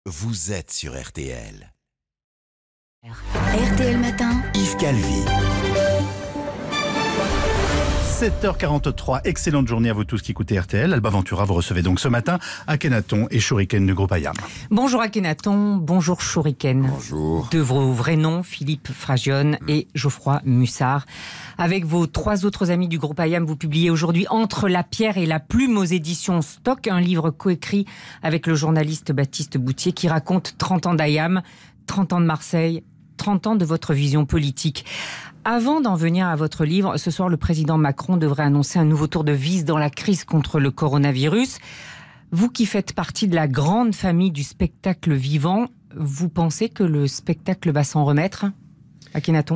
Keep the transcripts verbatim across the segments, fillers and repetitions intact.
vous êtes sur R T L. R T L Matin, Yves Calvi. sept heures quarante-trois, excellente journée à vous tous qui écoutez R T L. Alba Ventura, vous recevez donc ce matin Akhenaton et Shuriken du groupe Ayam. Bonjour Akhenaton, bonjour Shuriken. Bonjour. De vos vrais noms, Philippe Fragione et Geoffroy Mussard. Avec vos trois autres amis du groupe Ayam, vous publiez aujourd'hui Entre la pierre et la plume aux éditions Stock, un livre coécrit avec le journaliste Baptiste Boutier qui raconte trente ans d'Ayam, trente ans de Marseille, trente ans de votre vision politique. Avant d'en venir à votre livre, ce soir, le président Macron devrait annoncer un nouveau tour de vis dans la crise contre le coronavirus. Vous qui faites partie de la grande famille du spectacle vivant, vous pensez que le spectacle va s'en remettre, Akhenaton ?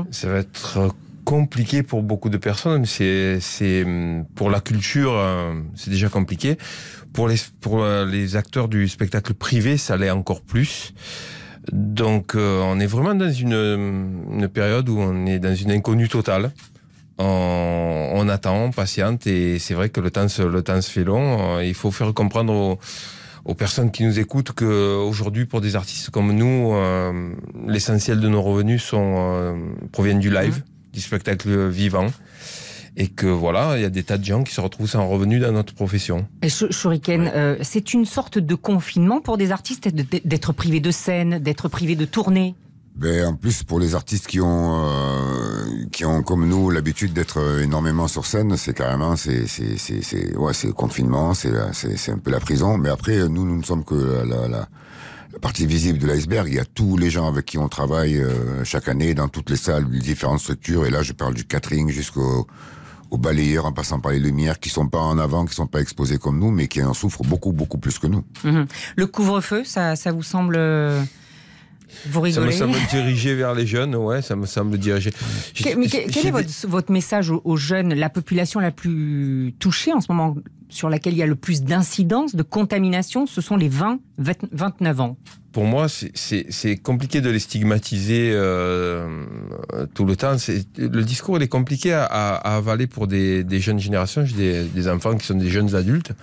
Ça va être compliqué pour beaucoup de personnes. C'est, c'est, pour la culture, c'est déjà compliqué. Pour les, pour les acteurs du spectacle privé, ça l'est encore plus. Donc euh, on est vraiment dans une, une période où on est dans une inconnue totale. On, on attend, on patiente, et c'est vrai que le temps se, le temps se fait long. Il faut faire comprendre aux, aux personnes qui nous écoutent qu'aujourd'hui, pour des artistes comme nous, euh, l'essentiel de nos revenus sont, euh, proviennent du live, mmh. du spectacle vivant. Et que voilà, il y a des tas de gens qui se retrouvent sans revenus dans notre profession. Et Shuriken, ouais. euh, c'est une sorte de confinement pour des artistes d'être privés de scène, d'être privés de tournée. Ben, en plus, pour les artistes qui ont, euh, qui ont comme nous l'habitude d'être énormément sur scène, c'est carrément, c'est, c'est, c'est, c'est, ouais, c'est le confinement, c'est, la, c'est, c'est un peu la prison. Mais après, nous, nous ne sommes que la, la, la, la partie visible de l'iceberg. Il y a tous les gens avec qui on travaille euh, chaque année dans toutes les salles, les différentes structures. Et là, je parle du catering jusqu'au aux balayeurs, en passant par les lumières, qui sont pas en avant, qui sont pas exposés comme nous, mais qui en souffrent beaucoup, beaucoup plus que nous. Mmh. Le couvre-feu, ça, ça vous semble... Vous rigolez ? Ça me semble diriger vers les jeunes, ouais, ça me semble diriger. Que, mais quel, quel est votre, votre message aux, aux jeunes, la population la plus touchée en ce moment, sur laquelle il y a le plus d'incidence, de contamination, ce sont les vingt à vingt-neuf ans. Pour moi, c'est, c'est, c'est compliqué de les stigmatiser euh, tout le temps. C'est, le discours, il est compliqué à, à avaler pour des, des jeunes générations. J'ai des, des enfants qui sont des jeunes adultes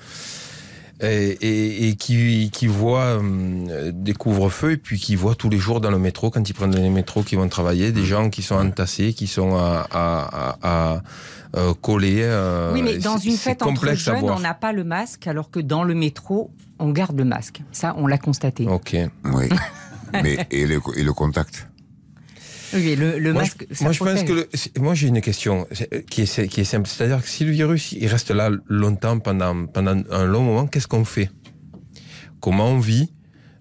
et, et, et qui, qui voient euh, des couvre-feux et puis qui voient tous les jours dans le métro, quand ils prennent le métro, qui vont travailler, des gens qui sont entassés, qui sont à... à, à, à Euh, collé. Euh, oui, mais dans une fête entre jeunes, on n'a pas le masque, alors que dans le métro, on garde le masque. Ça, on l'a constaté. Ok. Oui. mais et le, et le contact. Oui, le, le moi, masque. Je, ça moi, je protège. pense que le, moi, j'ai une question qui est, qui est simple. C'est-à-dire que si le virus il reste là longtemps, pendant, pendant un long moment, qu'est-ce qu'on fait ? Comment on vit ?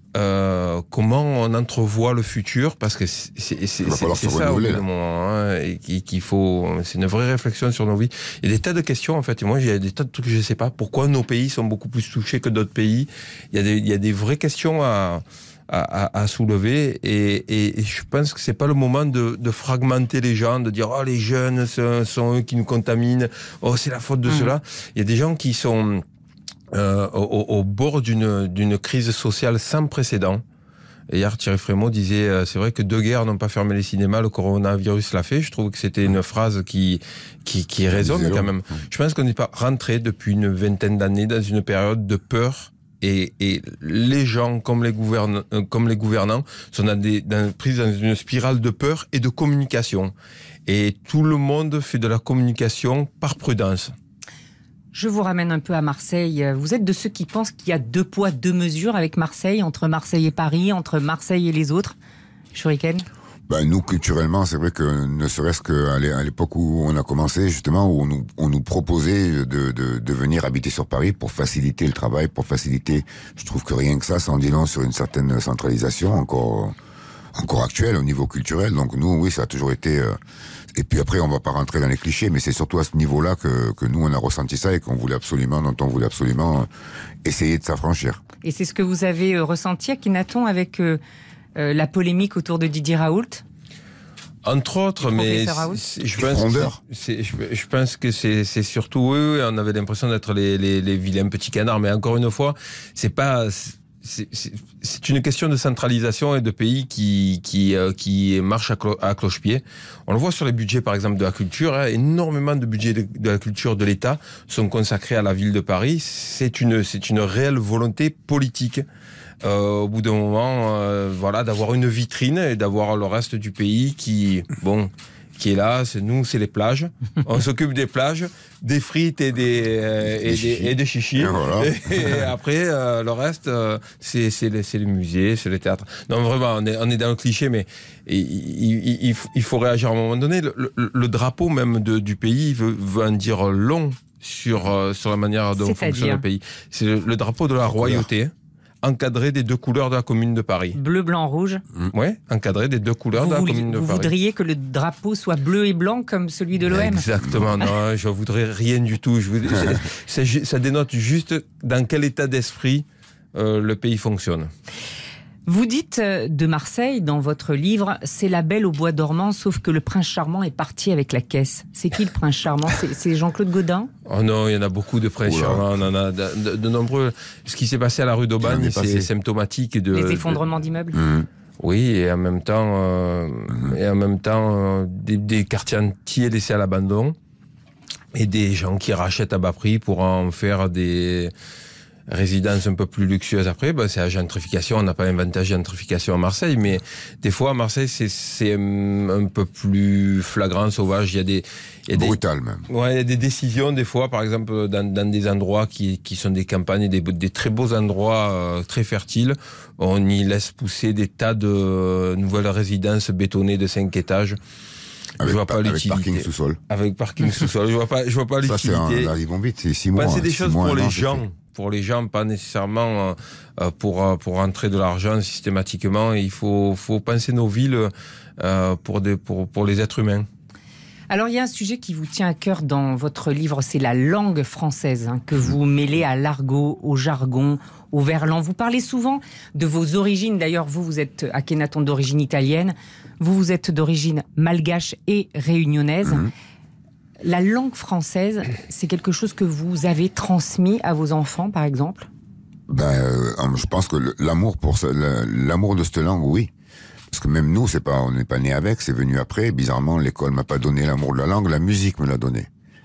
Euh, comment on entrevoit le futur, parce que c'est, c'est, c'est, c'est, c'est ça au bout d'un moment, hein, et qu'il faut, c'est une vraie réflexion sur nos vies. Il y a des tas de questions en fait, et moi il y a des tas de trucs que je ne sais pas. Pourquoi nos pays sont beaucoup plus touchés que d'autres pays ? Il y a des, il y a des vraies questions à, à, à soulever, et, et, et je pense que c'est pas le moment de, de fragmenter les gens, de dire oh les jeunes sont, sont eux qui nous contaminent, oh c'est la faute de mmh. ceux-là. Il y a des gens qui sont Euh, au, au bord d'une, d'une crise sociale sans précédent. Et hier, Thierry Frémaux disait euh, c'est vrai que deux guerres n'ont pas fermé les cinémas, le coronavirus l'a fait. Je trouve que c'était une phrase qui, qui, qui résonne quand même. Je pense qu'on n'est pas rentré depuis une vingtaine d'années dans une période de peur. Et, et les gens, comme les, gouverne, euh, comme les gouvernants, sont dans des, dans, pris dans une spirale de peur et de communication. Et tout le monde fait de la communication par prudence. Je vous ramène un peu à Marseille. Vous êtes de ceux qui pensent qu'il y a deux poids, deux mesures avec Marseille, entre Marseille et Paris, entre Marseille et les autres ? Shuriken ? Ben, nous, culturellement, c'est vrai que ne serait-ce qu'à l'époque où on a commencé, justement, où on nous, on nous proposait de, de, de venir habiter sur Paris pour faciliter le travail, pour faciliter, je trouve que rien que ça, ça en dit long sur une certaine centralisation encore, encore actuelle au niveau culturel. Donc nous, oui, ça a toujours été... Euh, Et puis après, on va pas rentrer dans les clichés, mais c'est surtout à ce niveau-là que, que nous, on a ressenti ça et qu'on voulait absolument, dont on voulait absolument essayer de s'affranchir. Et c'est ce que vous avez euh, ressenti, Akhenaton, avec euh, euh, la polémique autour de Didier Raoult ? Entre autres, mais c'est, je, pense c'est, je, je pense que c'est, c'est surtout eux. On avait l'impression d'être les, les, les vilains petits canards, mais encore une fois, c'est pas... c'est, c'est, c'est une question de centralisation et de pays qui, qui, euh, qui marche à, clo- à cloche-pied. On le voit sur les budgets, par exemple, de la culture. Hein, énormément de budgets de, de la culture de l'État sont consacrés à la ville de Paris. C'est une, c'est une réelle volonté politique. Euh, au bout d'un moment, euh, voilà, d'avoir une vitrine et d'avoir le reste du pays qui, bon, qui est là. C'est nous, c'est les plages. On s'occupe des plages, des frites et des euh, et, des, et des chichis. Et, voilà. et, et après, euh, le reste, euh, c'est c'est les, c'est les musées, c'est les théâtres. Non, vraiment, on est on est dans le cliché, mais il, il, il, il faut réagir à un moment donné. Le, le, le drapeau même de, du pays veut, veut en dire long sur euh, sur la manière dont fonctionne le pays. C'est le, le drapeau de la royauté. Encadré des deux couleurs de la commune de Paris. Bleu, blanc, rouge. Mmh. Oui, encadré des deux couleurs vous de la voulez, commune de vous Paris. Vous voudriez que le drapeau soit bleu et blanc comme celui de l'O M ? Exactement, non, je ne voudrais rien du tout. Je voudrais, ça, ça dénote juste dans quel état d'esprit euh, le pays fonctionne. Vous dites de Marseille, dans votre livre, c'est la belle au bois dormant, sauf que le prince charmant est parti avec la caisse. C'est qui le prince charmant ? C'est, c'est Jean-Claude Gaudin ? Oh non, il y en a beaucoup de princes Oula. charmants. On en a de, de, de nombreux. Ce qui s'est passé à la rue d'Aubagne, c'est symptomatique de... Les effondrements d'immeubles ? Mmh. Oui, et en même temps, euh, mmh. et en même temps euh, des, des quartiers entiers laissés à l'abandon et des gens qui rachètent à bas prix pour en faire des... résidence un peu plus luxueuse après, ben c'est la gentrification. On n'a pas inventé la gentrification à Marseille, mais des fois à Marseille c'est c'est un, un peu plus flagrant, sauvage. Il y a des il y a brutal des, même. Ouais, il y a des décisions des fois, par exemple dans, dans des endroits qui qui sont des campagnes, des des très beaux endroits euh, très fertiles, on y laisse pousser des tas de nouvelles résidences bétonnées de cinq étages. Avec, je vois pa- pas avec l'utilité. parking sous-sol. Avec parking sous-sol. Je vois pas, je vois pas Ça, l'utilité. Ça, c'est un, vite, c'est six mois. Ben, c'est des choses mois, pour les an, gens. Pour les gens, pas nécessairement euh, pour, euh, pour rentrer de l'argent systématiquement. Il faut, faut penser nos villes euh, pour, des, pour, pour les êtres humains. Alors, il y a un sujet qui vous tient à cœur dans votre livre, c'est la langue française, hein, que vous mêlez à l'argot, au jargon, au verlan. Vous parlez souvent de vos origines. D'ailleurs, vous, vous êtes Akhenaton d'origine italienne. Vous, vous êtes d'origine malgache et réunionnaise. Mmh. La langue française, c'est quelque chose que vous avez transmis à vos enfants, par exemple ? Ben, euh, je pense que l'amour pour ce, l'amour de cette langue, oui. Parce que même nous, c'est pas, on n'est pas né avec, c'est venu après. Bizarrement, l'école m'a pas donné l'amour de la langue, la musique me l'a donné.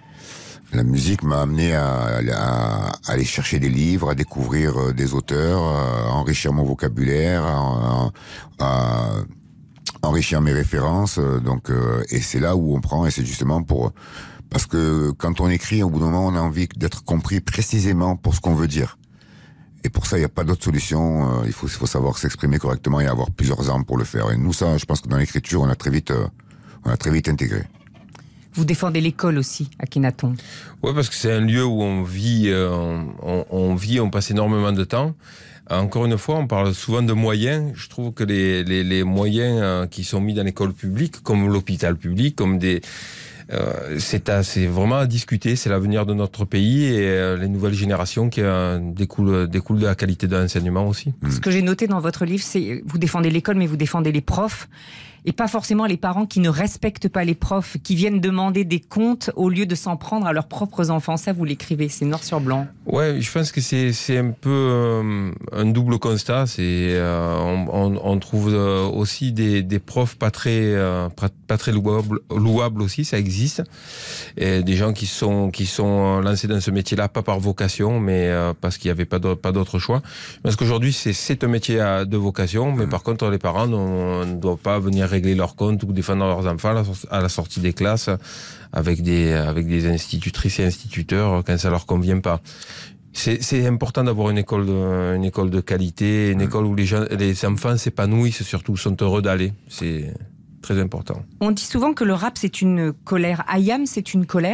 La musique m'a amené à, à, à aller chercher des livres, à découvrir des auteurs, à enrichir mon vocabulaire, à, à, à enrichir mes références. Donc, euh, et c'est là où on prend, et c'est justement pour, parce que quand on écrit, au bout d'un moment, on a envie d'être compris précisément pour ce qu'on veut dire. Et pour ça, il n'y a pas d'autre solution. Euh, il faut, il faut savoir s'exprimer correctement et avoir plusieurs armes pour le faire. Et nous, ça, je pense que dans l'écriture, on a très vite, euh, on a très vite intégré. Vous défendez l'école aussi, Akhenaton. Oui, parce que c'est un lieu où on vit, euh, on, on vit, on passe énormément de temps. Encore une fois, on parle souvent de moyens. Je trouve que les, les, les moyens euh, qui sont mis dans l'école publique, comme l'hôpital public, comme des... Euh, c'est, à, c'est vraiment à discuter, c'est l'avenir de notre pays et euh, les nouvelles générations qui euh, découlent, découlent de la qualité de l'enseignement aussi. Ce que j'ai noté dans votre livre, c'est vous défendez l'école, mais vous défendez les profs. Et pas forcément les parents qui ne respectent pas les profs, qui viennent demander des comptes au lieu de s'en prendre à leurs propres enfants. Ça, vous l'écrivez, c'est noir sur blanc. Ouais, je pense que c'est, c'est un peu euh, un double constat. C'est, euh, on, on, on trouve euh, aussi des, des profs pas très, euh, pas très louables, louables aussi, ça existe. Et des gens qui sont, qui sont lancés dans ce métier-là, pas par vocation, mais euh, parce qu'il n'y avait pas d'autre, pas d'autre choix. Parce qu'aujourd'hui, c'est, c'est un métier de vocation, mais par contre, les parents ne doivent pas venir régler leurs comptes ou défendre leurs enfants à la sortie des classes avec des, avec des institutrices et instituteurs quand ça leur convient pas. C'est, c'est important d'avoir une école de, une école de qualité, une école où les gens, les enfants s'épanouissent, surtout sont heureux d'aller. C'est très important. On dit souvent que le rap c'est une colère. Ayam, c'est une colère ?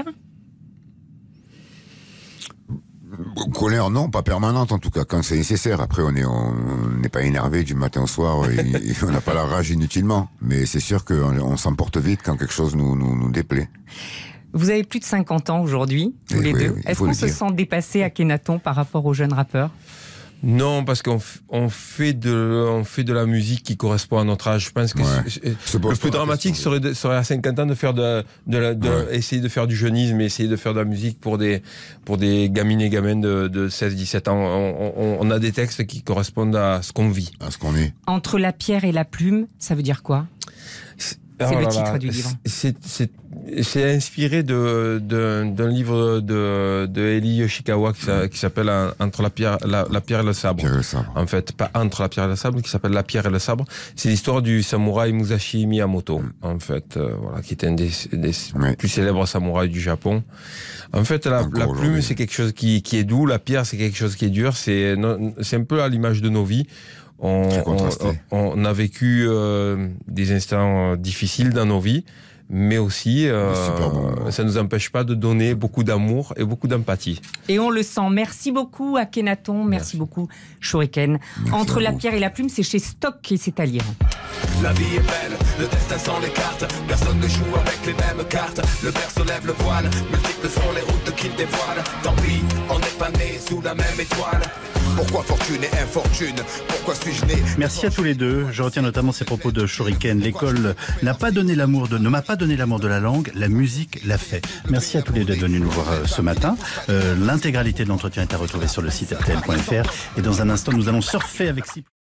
Colère, non, pas permanente en tout cas, quand c'est nécessaire. Après, on est, on n'est pas énervé du matin au soir, et, et on n'a pas la rage inutilement. Mais c'est sûr qu'on on s'emporte vite quand quelque chose nous, nous, nous déplaît. Vous avez plus de cinquante ans aujourd'hui, tous et les oui, deux. oui, Est-ce qu'on se sent dépassé, Akhenaton, par rapport aux jeunes rappeurs ? Non, parce qu'on f- on fait de on fait de la musique qui correspond à notre âge. Je pense que Ouais. c'est- Se pose le pas plus la dramatique question, serait de, serait à cinquante ans de faire de, de, la- de Ouais. essayer de faire du jeunisme, et essayer de faire de la musique pour des pour des gamines et gamins de, de seize dix-sept ans. On, on, on a des textes qui correspondent à ce qu'on vit. à ce qu'on est. Entre la pierre et la plume, ça veut dire quoi? C'est le titre du livre. C'est, c'est, c'est inspiré de, de, d'un livre de, de Eli Yoshikawa qui, s'a- qui s'appelle Entre la pierre, la, la pierre et le sabre. Pierre et le sabre. En fait, pas Entre la pierre et le sabre, qui s'appelle La pierre et le sabre. C'est l'histoire du samouraï Musashi Miyamoto, en fait, euh, voilà, qui était un des, des Ouais. plus célèbres samouraïs du Japon. En fait, la, Encore la aujourd'hui. plume, c'est quelque chose qui, qui est doux. La pierre, c'est quelque chose qui est dur. C'est, no- c'est un peu à l'image de nos vies. On, Très on, contrasté. on- on a vécu euh, des instants euh, difficiles dans nos vies, mais aussi, euh, Des super bons moments. ça ne nous empêche pas de donner beaucoup d'amour et beaucoup d'empathie. Et on le sent. Merci beaucoup à Kenaton, merci, Merci. beaucoup Shuriken. Entre à la vous. pierre et la plume, c'est chez Stock et c'est à lire. La vie est belle, le destin sans les cartes. Personne ne joue avec les mêmes cartes. Le berceau lève le voile, multiples sont les routes qu'il dévoile. Tant pis, on n'est pas né sous la même étoile. Pourquoi fortune et infortune? Pourquoi suis-je né? Merci à tous les deux. Je retiens notamment ces propos de Shuriken. L'école n'a pas donné l'amour de, ne m'a pas donné l'amour de la langue, la musique l'a fait. Merci à tous les deux d'être venus nous voir euh, ce matin. Euh, l'intégralité de l'entretien est à retrouver sur le site r t l point f r. Et dans un instant, nous allons surfer avec Cyprien.